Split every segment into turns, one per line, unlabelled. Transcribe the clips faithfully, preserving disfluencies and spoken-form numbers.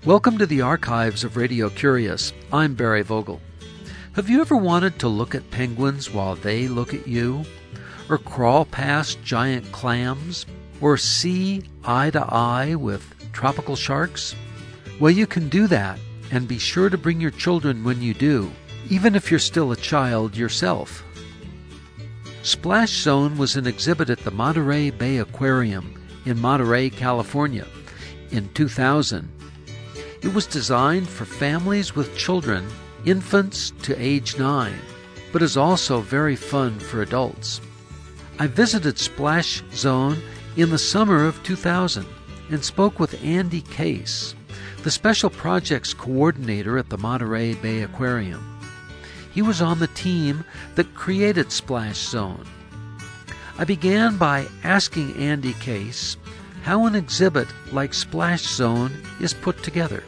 Welcome to the archives of Radio Curious. I'm Barry Vogel. Have you ever wanted to look at penguins while they look at you? Or crawl past giant clams? Or see eye to eye with tropical sharks? Well, you can do that, and be sure to bring your children when you do, even if you're still a child yourself. Splash Zone was an exhibit at the Monterey Bay Aquarium in Monterey, California, in two thousand. It was designed for families with children, infants to age nine, but is also very fun for adults. I visited Splash Zone in the summer of two thousand and spoke with Andy Case, the Special Projects Coordinator at the Monterey Bay Aquarium. He was on the team that created Splash Zone. I began by asking Andy Case how an exhibit like Splash Zone is put together.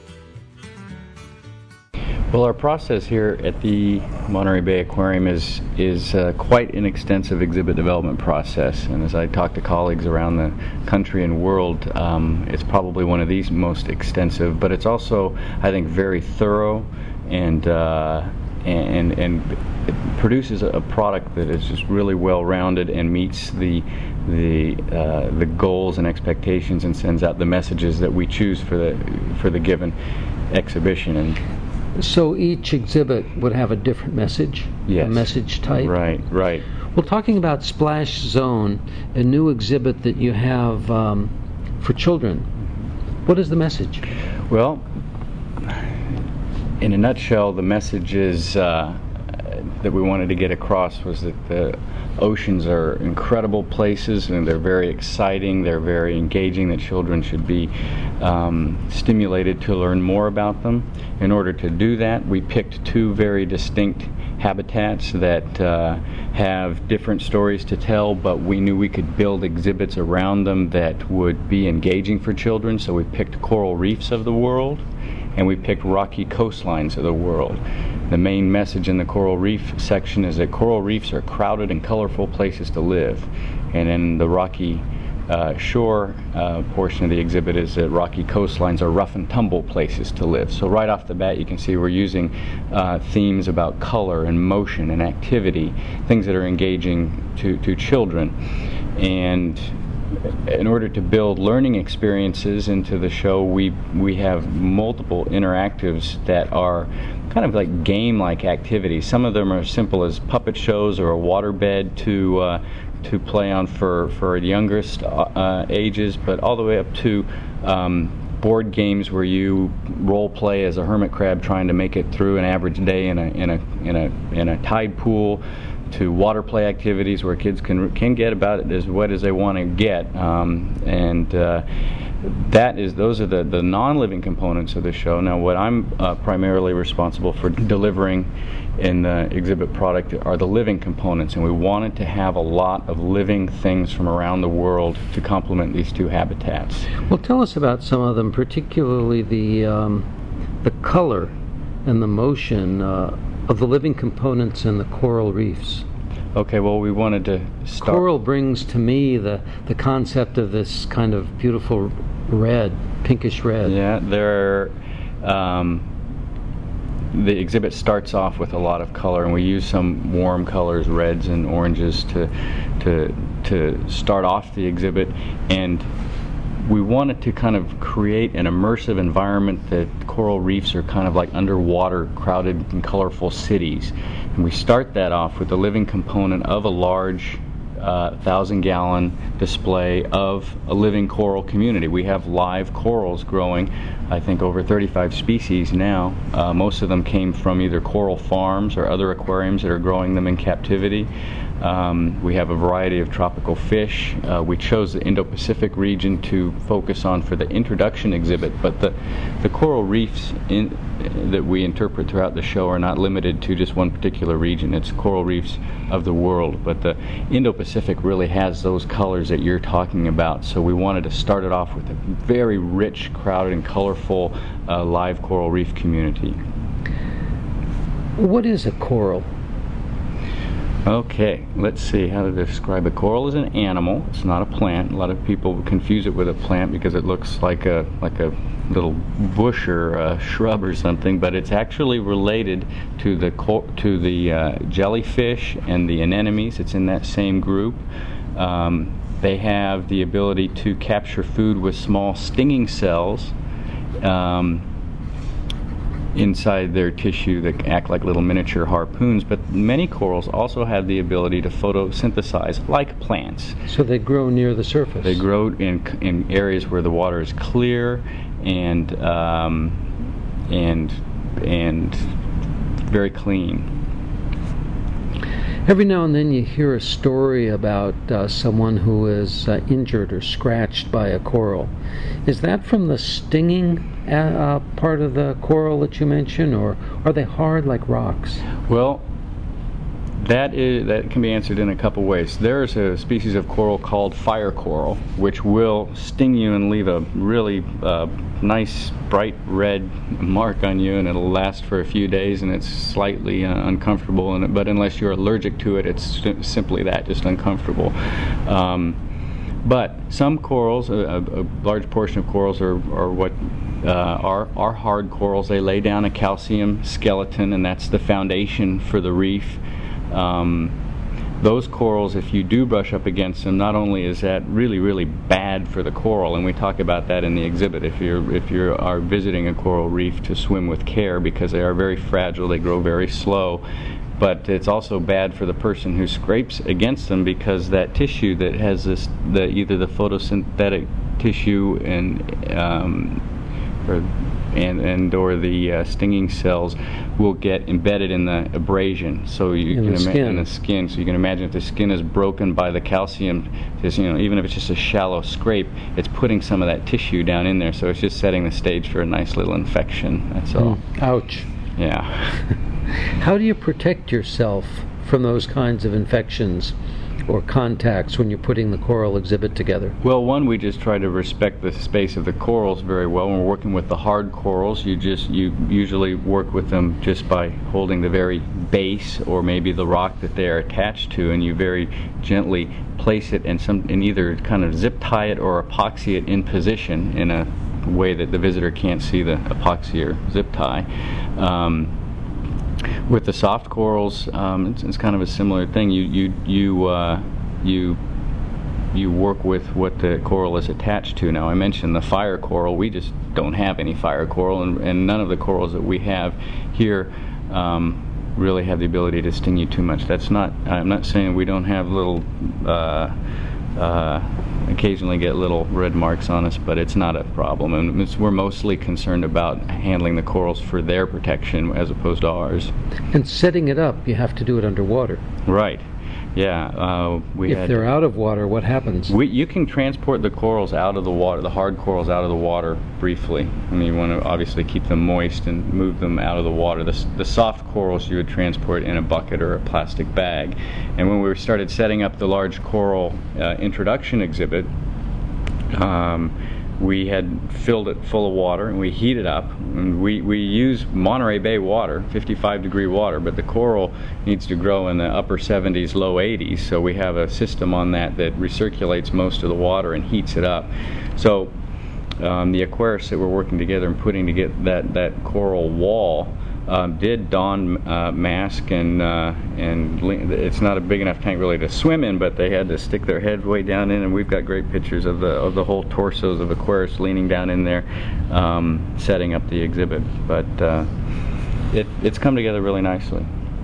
Well, our process here at the Monterey Bay Aquarium is is uh, quite an extensive exhibit development process, and as I talk to colleagues around the country and world, um, it's probably one of these most extensive, but it's also, I think, very thorough and uh, and and it produces a product that is just really well-rounded and meets the the uh, the goals and expectations and sends out the messages that we choose for the for the given exhibition. And
so each exhibit would have a different message,
yes,
a message type.
Right, right.
Well, talking about Splash Zone, a new exhibit that you have um, for children, what is the message?
Well, in a nutshell, the message is uh, that we wanted to get across was that the oceans are incredible places and they're very exciting, they're very engaging, that children should be um, stimulated to learn more about them. In order to do that, we picked two very distinct habitats that uh, have different stories to tell, but we knew we could build exhibits around them that would be engaging for children, so we picked coral reefs of the world and we picked rocky coastlines of the world. The main message in the coral reef section is that coral reefs are crowded and colorful places to live, and in the rocky uh, shore uh, portion of the exhibit is that rocky coastlines are rough and tumble places to live. So right off the bat you can see we're using uh, themes about color and motion and activity, things that are engaging to, to children. And in order to build learning experiences into the show, we we have multiple interactives that are kind of like game-like activities. Some of them are simple as puppet shows or a waterbed to uh, to play on for for the youngest uh, ages, but all the way up to um, board games where you role play as a hermit crab trying to make it through an average day in a in a in a in a tide pool, to water play activities where kids can can get about as wet as they want to get, um, and uh, that is those are the the non-living components of the show. Now, what I'm uh, primarily responsible for delivering in the exhibit product are the living components, and we wanted to have a lot of living things from around the world to complement these two habitats.
Well, tell us about some of them, particularly the um, the color and the motion uh, of the living components in the coral reefs.
Okay, well, we wanted to start.
Coral brings to me the, the concept of this kind of beautiful red, pinkish red.
Yeah, there. Um, the exhibit starts off with a lot of color, and we use some warm colors, reds and oranges, to to to start off the exhibit. And we wanted to kind of create an immersive environment that coral reefs are kind of like underwater, crowded and colorful cities. And we start that off with the living component of a large uh, thousand gallon display of a living coral community. We have live corals growing, I think over thirty-five species now. Uh, most of them came from either coral farms or other aquariums that are growing them in captivity. Um, we have a variety of tropical fish. Uh, we chose the Indo-Pacific region to focus on for the introduction exhibit, but the, the coral reefs in, that we interpret throughout the show are not limited to just one particular region. It's coral reefs of the world, but the Indo-Pacific really has those colors that you're talking about, so we wanted to start it off with a very rich, crowded, and colorful uh, live coral reef community.
What is a coral?
Okay, let's see how to describe a coral. Is an animal. It's not a plant. A lot of people confuse it with a plant because it looks like a like a little bush or a shrub or something, but it's actually related to the cor- to the uh, jellyfish and the anemones. It's in that same group. Um, they have the ability to capture food with small stinging cells Um, inside their tissue that act like little miniature harpoons, but many corals also have the ability to photosynthesize like plants.
So they grow near the surface.
They grow in in areas where the water is clear and um, and and very clean.
Every now and then you hear a story about uh, someone who is uh, injured or scratched by a coral. Is that from the stinging uh, uh, part of the coral that you mentioned, or are they hard like rocks?
Well, that is that can be answered in a couple ways. There's a species of coral called fire coral, which will sting you and leave a really uh, nice bright red mark on you, and it'll last for a few days, and it's slightly uh, uncomfortable. And but unless you're allergic to it, it's simply that, just uncomfortable. Um, but some corals, a, a large portion of corals, are, are what uh, are are hard corals. They lay down a calcium skeleton, and that's the foundation for the reef. Um, those corals, if you do brush up against them, not only is that really, really bad for the coral, and we talk about that in the exhibit, if you're if you are visiting a coral reef, to swim with care because they are very fragile, they grow very slow, but it's also bad for the person who scrapes against them because that tissue that has this, the either the photosynthetic tissue and um, or and and or the uh, stinging cells will get embedded in the abrasion, so you
in
can
the
imagine
skin.
the skin. So you can imagine if the skin is broken by the calcium, just, you know, even if it's just a shallow scrape, it's putting some of that tissue down in there. So it's just setting the stage for a nice little infection. That's all.
Mm, ouch.
Yeah.
How do you protect yourself from those kinds of infections or contacts when you're putting the coral exhibit together?
Well, one, we just try to respect the space of the corals very well. When we're working with the hard corals, you just you usually work with them just by holding the very base or maybe the rock that they are attached to, and you very gently place it and some and either kind of zip tie it or epoxy it in position in a way that the visitor can't see the epoxy or zip tie. Um, With the soft corals, um, it's, it's kind of a similar thing. You you you uh, you you work with what the coral is attached to. Now, I mentioned the fire coral. We just don't have any fire coral, and, and none of the corals that we have here um, really have the ability to sting you too much. That's not. I'm not saying we don't have little. Uh, uh, occasionally get little red marks on us, but it's not a problem, and it's, we're mostly concerned about handling the corals for their protection as opposed to ours.
And setting it up, you have to do it underwater.
Right. Yeah. Uh, we
if
had,
they're out of water, what happens?
We, you can transport the corals out of the water, the hard corals out of the water briefly. I mean, you want to obviously keep them moist and move them out of the water. The, the soft corals you would transport in a bucket or a plastic bag. And when we started setting up the large coral uh, introduction exhibit, um, we had filled it full of water and we heat it up. And we, we use Monterey Bay water, fifty-five degree water, but the coral needs to grow in the upper seventies, low eighties, so we have a system on that that recirculates most of the water and heats it up. So um, the aquarists that were working together and putting together that, that coral wall Um, did don uh, mask and uh, and le- it's not a big enough tank really to swim in, but they had to stick their head way down in, and we've got great pictures of the of the whole torsos of aquarists leaning down in there, um, setting up the exhibit. But uh, it it's come together really nicely.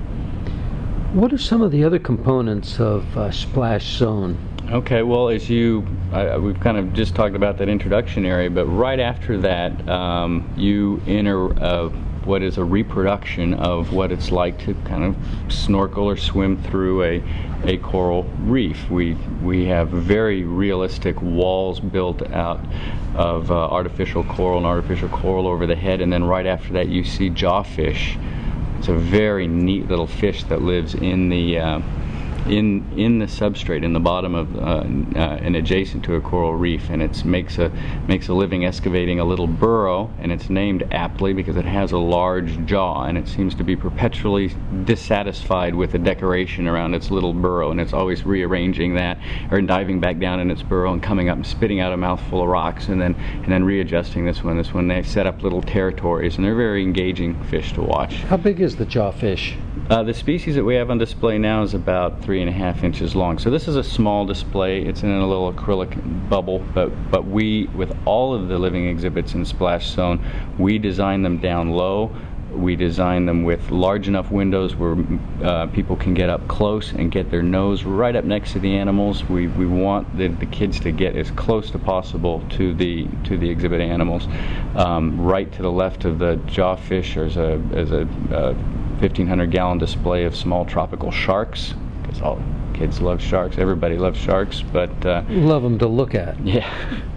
What are some of the other components of uh, Splash Zone?
Okay, well, as you, I, we've kind of just talked about that introduction area, but right after that, um, you enter uh, what is a reproduction of what it's like to kind of snorkel or swim through a a coral reef. We we have very realistic walls built out of uh, artificial coral and artificial coral over the head, and then right after that you see jawfish. It's a very neat little fish that lives in the uh, in in the substrate, in the bottom of uh, uh, and adjacent to a coral reef, and it makes a makes a living excavating a little burrow, and it's named aptly because it has a large jaw, and it seems to be perpetually dissatisfied with the decoration around its little burrow, and it's always rearranging that, or diving back down in its burrow and coming up and spitting out a mouthful of rocks, and then and then readjusting this one. This one they set up little territories, and they're very engaging fish to watch.
How big is the jawfish?
Uh, the species that we have on display now is about three and a half inches long. So this is a small display. It's in a little acrylic bubble, but but we, with all of the living exhibits in Splash Zone, we design them down low. We design them with large enough windows where uh, people can get up close and get their nose right up next to the animals. We we want the, the kids to get as close to possible to the to the exhibit animals. Um, right to the left of the jawfish, there's a there's a uh, fifteen hundred gallon display of small tropical sharks, because all kids love sharks. Everybody loves sharks, but uh,
love them to look at.
Yeah,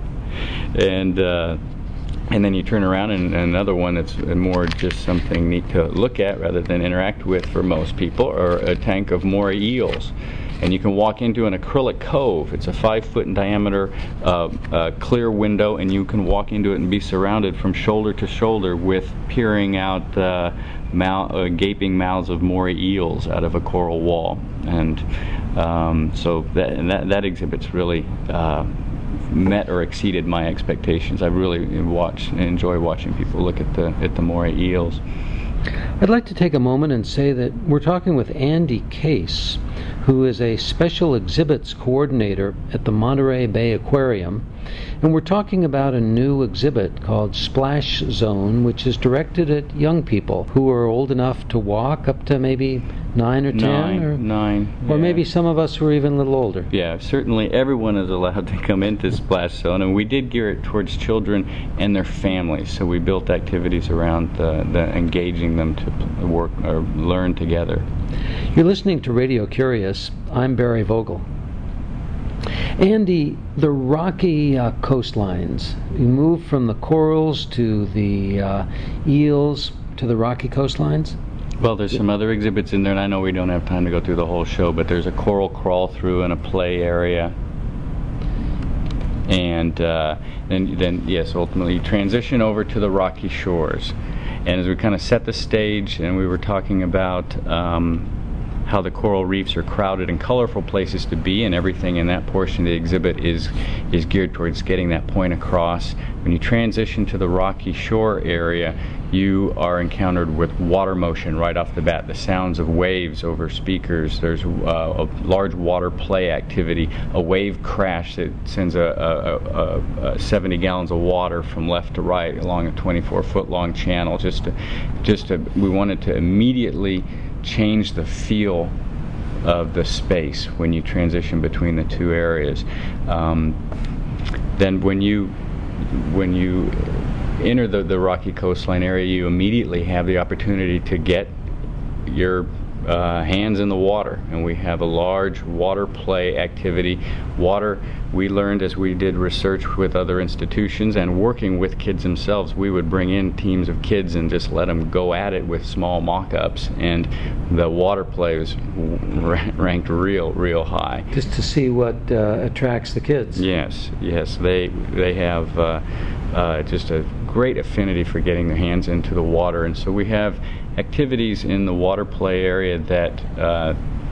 and. Uh, And then you turn around and, and another one that's more just something neat to look at rather than interact with for most people, or a tank of moray eels. And you can walk into an acrylic cove. It's a five foot in diameter uh, uh, clear window, and you can walk into it and be surrounded from shoulder to shoulder with peering out uh, mouth, uh, gaping mouths of moray eels out of a coral wall. And um, so that, and that, that exhibit's really uh, met or exceeded my expectations. I really watch enjoy watching people look at the at the moray eels.
I'd like to take a moment and say that we're talking with Andy Case, who is a special exhibits coordinator at the Monterey Bay Aquarium, and we're talking about a new exhibit called Splash Zone, which is directed at young people who are old enough to walk, up to maybe nine or ten,
nine,
or
nine,
or
yeah.
maybe some of us who are even a little older.
Yeah, certainly everyone is allowed to come into Splash Zone, and we did gear it towards children and their families. So we built activities around the, the engaging them to work or learn together.
You're listening to Radio Curious. I'm Barry Vogel. Andy, the rocky uh, coastlines, you move from the corals to the uh, eels to the rocky coastlines?
Well, there's some other exhibits in there, and I know we don't have time to go through the whole show, but there's a coral crawl through and a play area. And uh, then, then, yes, ultimately you transition over to the rocky shores. And as we kind of set the stage, and we were talking about um, how the coral reefs are crowded and colorful places to be, and everything in that portion of the exhibit is is geared towards getting that point across. When you transition to the rocky shore area, you are encountered with water motion right off the bat, the sounds of waves over speakers. There's uh, a large water play activity, a wave crash that sends a, a, a, a seventy gallons of water from left to right along a twenty-four foot long channel. Just to, just to, we wanted to immediately change the feel of the space when you transition between the two areas. Um, then when you when you enter the, the rocky coastline area, you immediately have the opportunity to get your uh, hands in the water, and we have a large water play activity. Water, we learned as we did research with other institutions and working with kids themselves, we would bring in teams of kids and just let them go at it with small mock-ups, and the water play was ranked real, real high.
Just to see what uh, attracts the kids.
Yes, yes, they they have uh, uh, just a great affinity for getting their hands into the water, and so we have activities in the water play area that uh,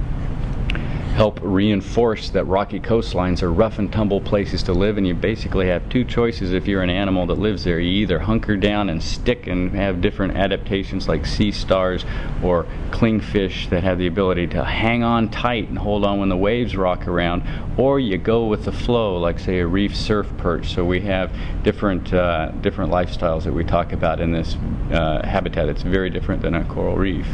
help reinforce that rocky coastlines are rough and tumble places to live, and you basically have two choices if you're an animal that lives there. You either hunker down and stick and have different adaptations like sea stars or clingfish that have the ability to hang on tight and hold on when the waves rock around, or you go with the flow like, say, a reef surf perch. So we have different uh, different lifestyles that we talk about in this uh, habitat. It's very different than a coral reef.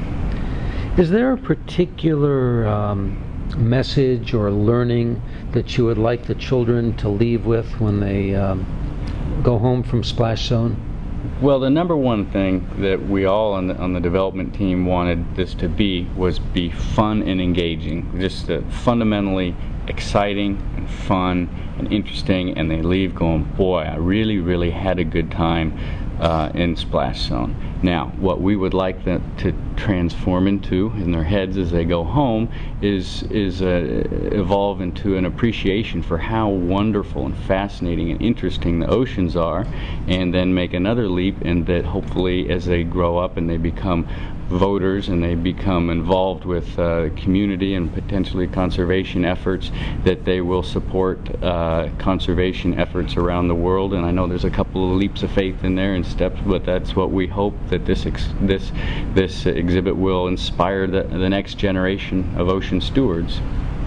Is there a particular um, message or learning that you would like the children to leave with when they um, go home from Splash Zone?
Well, the number one thing that we all on the, on the development team wanted this to be was be fun and engaging, just uh, fundamentally exciting and fun and interesting, and they leave going, boy, I really, really had a good time. uh, in Splash Zone. Now, what we would like them to transform into in their heads as they go home is is uh, evolve into an appreciation for how wonderful and fascinating and interesting the oceans are, and then make another leap, and that hopefully as they grow up and they become voters and they become involved with uh, community and potentially conservation efforts, that they will support uh, conservation efforts around the world. And I know there's a couple of leaps of faith in there and steps, but that's what we hope, that this ex- this this exhibit will inspire the, the next generation of ocean stewards.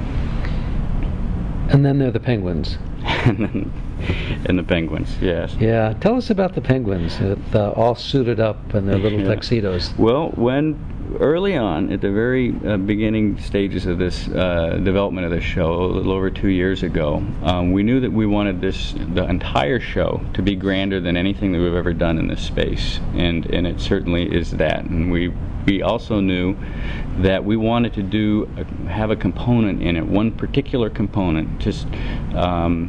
And then there are the penguins.
And the penguins, yes.
Yeah, tell us about the penguins, uh, all suited up in their little
yeah.
tuxedos.
Well, when early on, at the very uh, beginning stages of this uh, development of this show, a little over two years ago, um, we knew that we wanted this, the entire show, to be grander than anything that we've ever done in this space, and and it certainly is that. And we we also knew that we wanted to do a, have a component in it, one particular component, just. Um,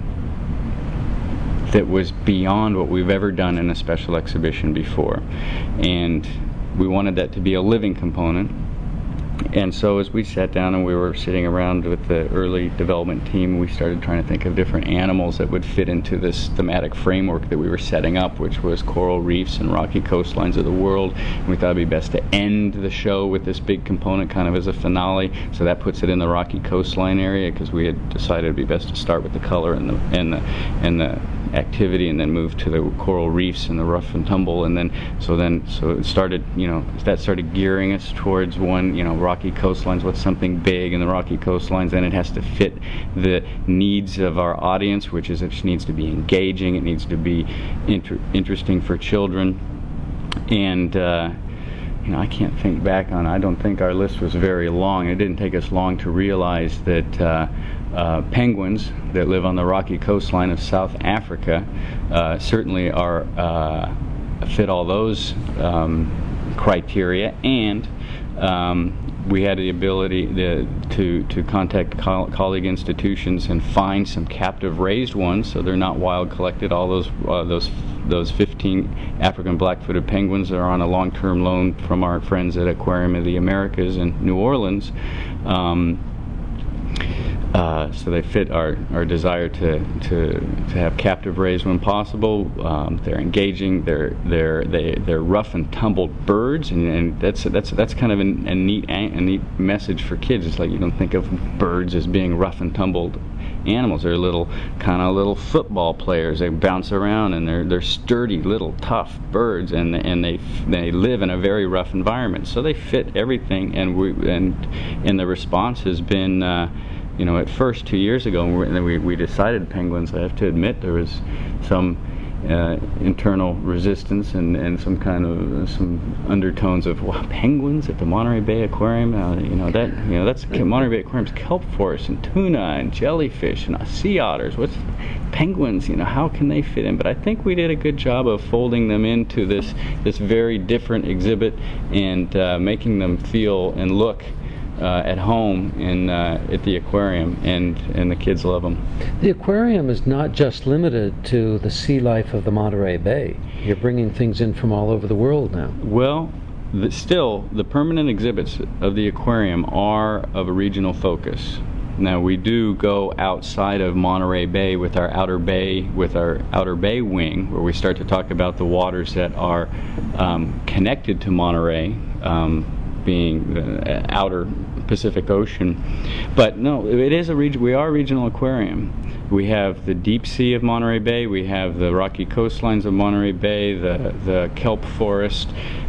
that was beyond what we've ever done in a special exhibition before. And we wanted that to be a living component. And so as we sat down and we were sitting around with the early development team, we started trying to think of different animals that would fit into this thematic framework that we were setting up, which was coral reefs and rocky coastlines of the world. And we thought it'd be best to end the show with this big component kind of as a finale. So that puts it in the rocky coastline area, because we had decided it'd be best to start with the color and the and the and the activity, and then move to the coral reefs and the rough and tumble. And then so then so it started, you know, that started gearing us towards one, you know, rocky coastlines. What's something big in the rocky coastlines? Then it has to fit the needs of our audience, which is it needs to be engaging, it needs to be inter- interesting for children. And uh, you know, I can't think back on, I don't think our list was very long. It didn't take us long to realize that uh, uh, penguins that live on the rocky coastline of South Africa uh, certainly are uh, fit all those um, criteria. And um, we had the ability to to, to contact co- colleague institutions and find some captive raised ones, so they're not wild collected. All those uh, those those fifteen African black-footed penguins are on a long-term loan from our friends at Aquarium of the Americas in New Orleans. Um, Uh, so they fit our, our desire to, to to have captive raised when possible. Um, they're engaging. They're they're they they're rough and tumbled birds, and, and that's that's that's kind of a, a neat a neat message for kids. It's like you don't think of birds as being rough and tumbled animals. They're little kind of little football players. They bounce around, and they're they're sturdy little tough birds, and and they they live in a very rough environment. So they fit everything, and we and and the response has been. Uh, You know, at first, two years ago, and then we, we decided penguins, I have to admit, there was some uh, internal resistance and, and some kind of, uh, some undertones of, wow, penguins at the Monterey Bay Aquarium? Uh, you know, that, you know, that's Monterey Bay Aquarium's kelp forest and tuna and jellyfish and sea otters. What's penguins, you know, how can they fit in? But I think we did a good job of folding them into this, this very different exhibit and uh, making them feel and look Uh, at home in uh, at the aquarium, and and the kids love them.
The aquarium is not just limited to the sea life of the Monterey Bay. You're bringing things in from all over the world now.
Well, the, still, the permanent exhibits of the aquarium are of a regional focus. Now, we do go outside of Monterey Bay with our outer bay, with our outer bay wing, where we start to talk about the waters that are um, connected to Monterey, um, being the outer Pacific Ocean. But no, it is a region. We are a regional aquarium. We have the deep sea of Monterey Bay. We have the rocky coastlines of Monterey Bay, the the kelp forest,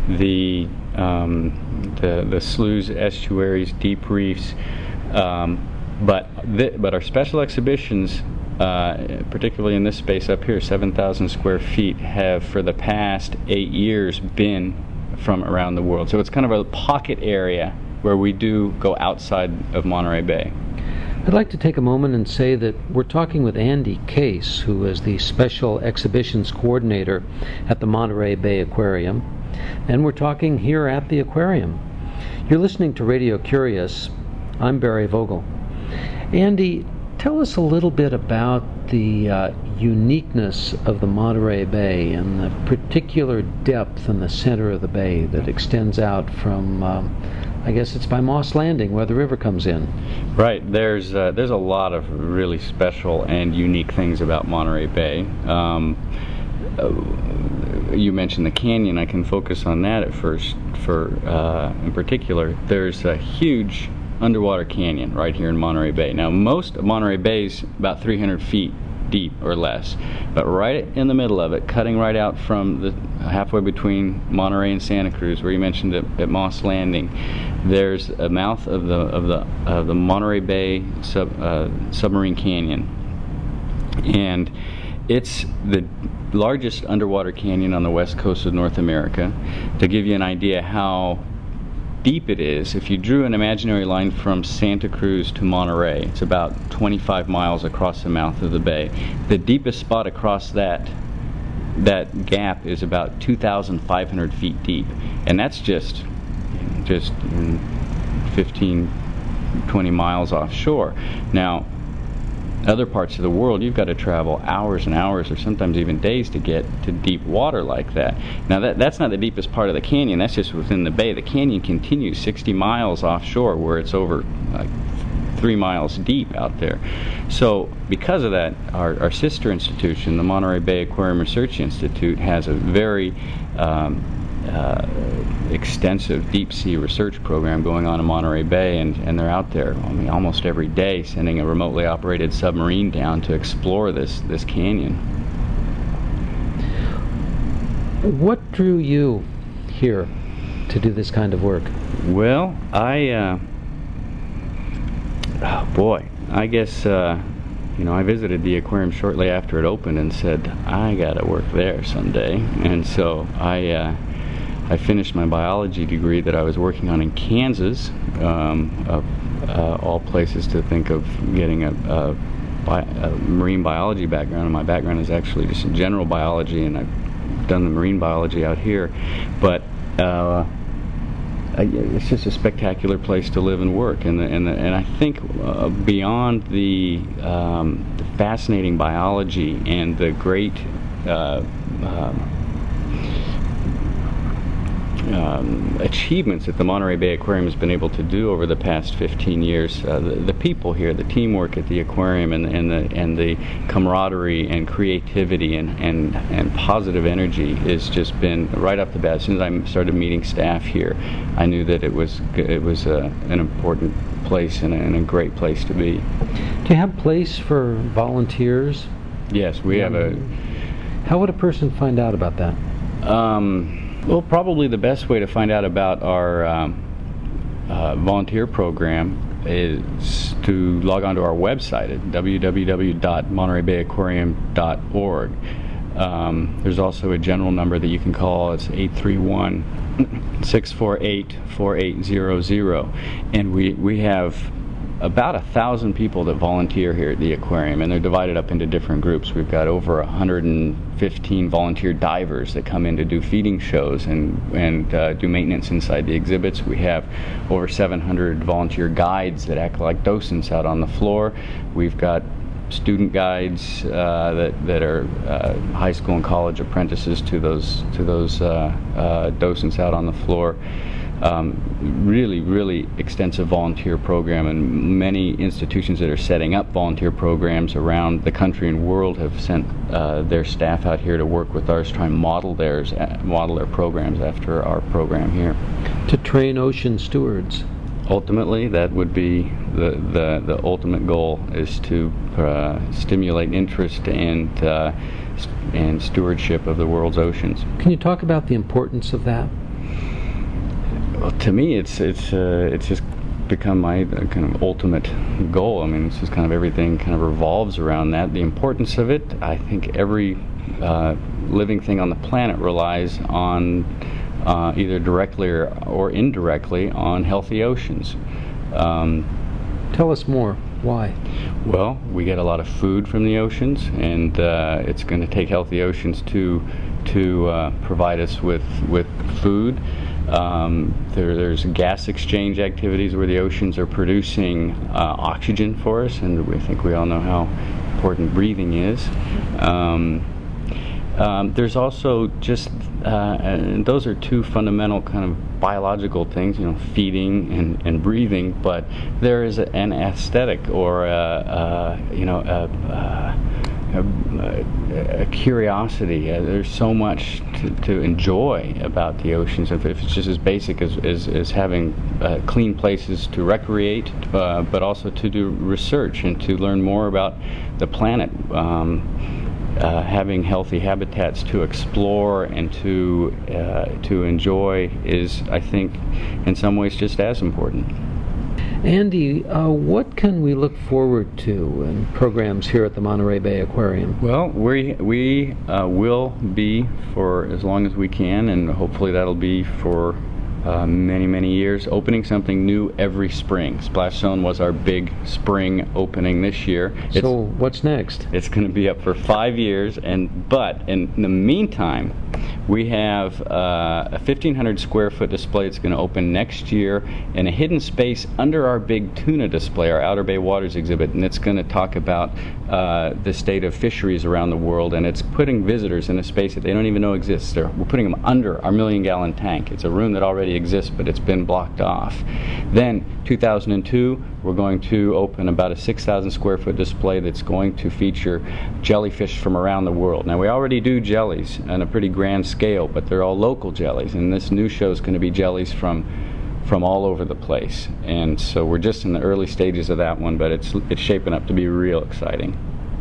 the um, the the sloughs, estuaries, deep reefs. Um, but th- but our special exhibitions, uh, particularly in this space up here, seven thousand square feet, have for the past eight years been from around the world. So it's kind of a pocket area where we do go outside of Monterey Bay.
I'd like to take a moment and say that we're talking with Andy Case, who is the Special Exhibitions Coordinator at the Monterey Bay Aquarium, and we're talking here at the aquarium. You're listening to Radio Curious. I'm Barry Vogel. Andy, Tell us a little bit about the uh, uniqueness of the Monterey Bay and the particular depth in the center of the bay that extends out from, um, I guess it's by Moss Landing where the river comes in.
Right. There's uh, there's a lot of really special and unique things about Monterey Bay. Um, uh, you mentioned the canyon. I can focus on that at first. For uh, in particular, there's a huge underwater canyon right here in Monterey Bay. Now, most of Monterey Bay is about three hundred feet deep or less, but right in the middle of it, cutting right out from the halfway between Monterey and Santa Cruz, where you mentioned it, at Moss Landing, there's a mouth of the of the of the Monterey Bay sub, uh, submarine canyon, and it's the largest underwater canyon on the west coast of North America. To give you an idea how deep it is, if you drew an imaginary line from Santa Cruz to Monterey, it's about twenty-five miles across the mouth of the bay. The deepest spot across that that gap is about two thousand five hundred feet deep, and that's just just fifteen, twenty miles offshore. Now, other parts of the world, you've got to travel hours and hours or sometimes even days to get to deep water like that. Now, that that's not the deepest part of the canyon. That's just within the bay. The canyon continues sixty miles offshore, where it's over like three miles deep out there. So because of that, our, our sister institution, the Monterey Bay Aquarium Research Institute, has a very um, uh, extensive deep sea research program going on in Monterey Bay, and, and they're out there, I mean, almost every day, sending a remotely operated submarine down to explore this this canyon.
What drew you here to do this kind of work?
Well, I uh, oh boy, I guess uh, you know, I visited the aquarium shortly after it opened and said, I gotta work there someday, and so I. Uh, I finished my biology degree that I was working on in Kansas, um, of uh, all places to think of getting a, a, bi a marine biology background. And my background is actually just in general biology, and I've done the marine biology out here. But uh, I, it's just a spectacular place to live and work, and the, and the, and I think uh, beyond the, um, the fascinating biology and the great uh, uh, Um, achievements that the Monterey Bay Aquarium has been able to do over the past fifteen years. Uh, the, the people here, the teamwork at the aquarium, and, and the and the camaraderie and creativity and, and, and positive energy has just been right off the bat. As soon as I started meeting staff here, I knew that it was it was a, an important place and a, and a great place to be.
Do you have a place for volunteers?
Yes, we have a.
How would a person find out about that?
Um, Well, probably the best way to find out about our um, uh, volunteer program is to log on to our website at w w w dot monterey bay aquarium dot org. Um, there's also a general number that you can call. It's eight three one, six four eight, four eight zero zero. And we, we have about a thousand people that volunteer here at the aquarium, and they're divided up into different groups. We've got over one hundred fifteen volunteer divers that come in to do feeding shows and and uh, do maintenance inside the exhibits. We have over seven hundred volunteer guides that act like docents out on the floor. We've got student guides uh, that that are uh, high school and college apprentices to those to those uh, uh, docents out on the floor. Um, really, really extensive volunteer program, and many institutions that are setting up volunteer programs around the country and world have sent uh, their staff out here to work with ours, try and model theirs, uh, model their programs after our program here.
To train ocean stewards.
Ultimately, that would be the the, the ultimate goal, is to uh, stimulate interest and uh, and stewardship of the world's oceans.
Can you talk about the importance of that?
Well, to me, it's it's uh, it's just become my uh, kind of ultimate goal. I mean, it's just kind of everything kind of revolves around that. The importance of it, I think every uh, living thing on the planet relies on uh, either directly or, or indirectly on healthy oceans. Um,
Tell us more. Why?
Well, we get a lot of food from the oceans, and uh, it's going to take healthy oceans to to uh, provide us with with food. Um, there, there's gas exchange activities where the oceans are producing uh, oxygen for us, and we think we all know how important breathing is. Um, Um, there's also just, uh, and those are two fundamental kind of biological things, you know, feeding and, and breathing, but there is a, an aesthetic or, a, a, you know, a, a, a, a curiosity. Uh, there's so much to, to enjoy about the oceans, if, if it's just as basic as, as, as having uh, clean places to recreate, uh, but also to do research and to learn more about the planet. Um, Uh, having healthy habitats to explore and to uh, to enjoy is, I think, in some ways just as important.
Andy, uh, what can we look forward to in programs here at the Monterey Bay Aquarium?
Well, we we uh, will be for as long as we can, and hopefully that'll be for Uh, many, many years, opening something new every spring. Splash Zone was our big spring opening this year.
So it's, what's next?
It's going to be up for five years, and but in the meantime, we have uh, a fifteen hundred square foot display that's going to open next year in a hidden space under our big tuna display, our Outer Bay Waters exhibit, and it's going to talk about uh, the state of fisheries around the world, and it's putting visitors in a space that they don't even know exists. They're, we're putting them under our million gallon tank. It's a room that already exists, but it's been blocked off. Then two thousand two, we're going to open about a six thousand square foot display that's going to feature jellyfish from around the world. Now, we already do jellies on a pretty grand scale, but they're all local jellies, and this new show is going to be jellies from from all over the place. And so we're just in the early stages of that one, but it's it's shaping up to be real exciting.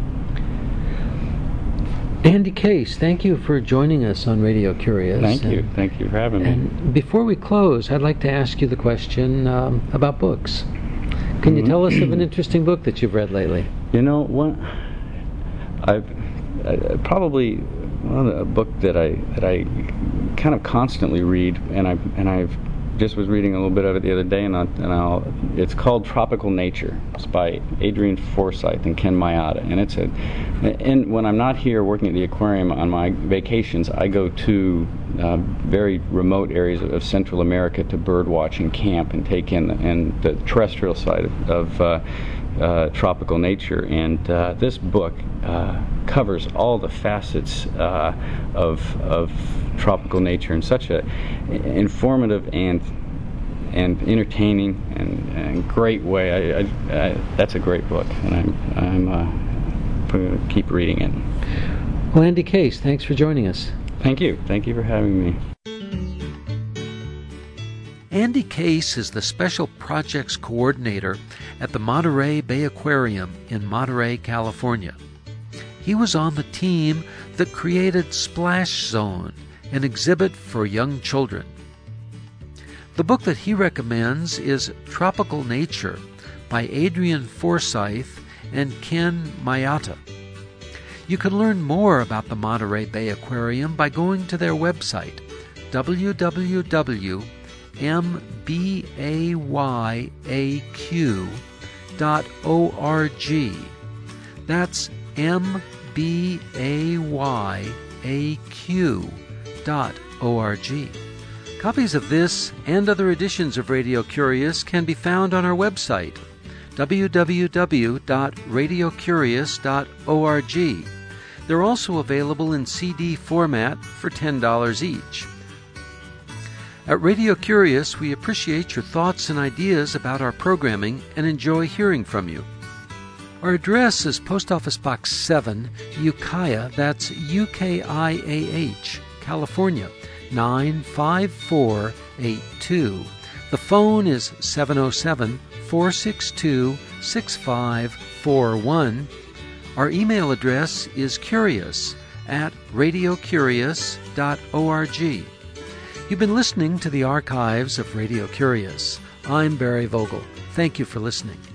Andy Case, thank you for joining us on Radio Curious.
Thank you. And, thank you for having me.
And before we close, I'd like to ask you the question um, about books. Can you tell us of an interesting book that you've read lately?
You know, one, I've I, probably well, a book that I that I kind of constantly read, and I and I've just was reading a little bit of it the other day, and, I, and I'll, it's called Tropical Nature. It's by Adrian Forsyth and Ken Mayata, and it's a. And when I'm not here working at the aquarium on my vacations, I go to uh, very remote areas of, of Central America to bird watch and camp and take in the, and the terrestrial side of, of uh, uh, tropical nature. And uh, this book uh, covers all the facets uh, of of tropical nature in such a informative and and entertaining and, and great way. I, I, I, that's a great book, and I'm I'm uh, going to keep reading it.
Well, Andy Case, thanks for joining us.
Thank you. Thank you for having me.
Andy Case is the Special Projects Coordinator at the Monterey Bay Aquarium in Monterey, California. He was on the team that created Splash Zone, an exhibit for young children. The book that he recommends is Tropical Nature by Adrian Forsyth and Ken Mayata. You can learn more about the Monterey Bay Aquarium by going to their website, w w w dot m b a y a q dot org. That's M B A Y A Q dot org. Copies of this and other editions of Radio Curious can be found on our website, w w w dot radio curious dot org. They're also available in C D format for ten dollars each. At Radio Curious, we appreciate your thoughts and ideas about our programming and enjoy hearing from you. Our address is Post Office Box seven, Ukiah, that's U K I A H, California, nine five four eight two. The phone is seven oh seven, four six two, six five four one. Our email address is curious at radio curious dot org. You've been listening to the archives of Radio Curious. I'm Barry Vogel. Thank you for listening.